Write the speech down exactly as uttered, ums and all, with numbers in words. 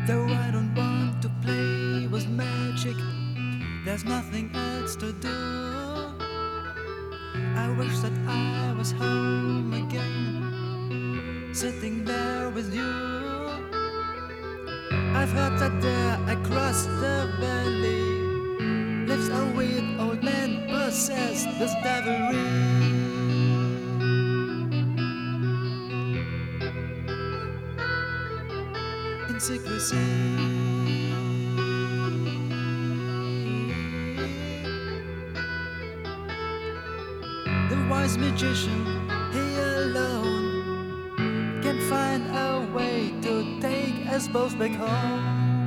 Though I don't want to play with magic, there's nothing else to do. I wish that I was home again, sitting there with you. I've heard that there across the valley lives a weird old man possessed with devilry. In secrecy, the wise magician, he alone can find a way to take us both back home.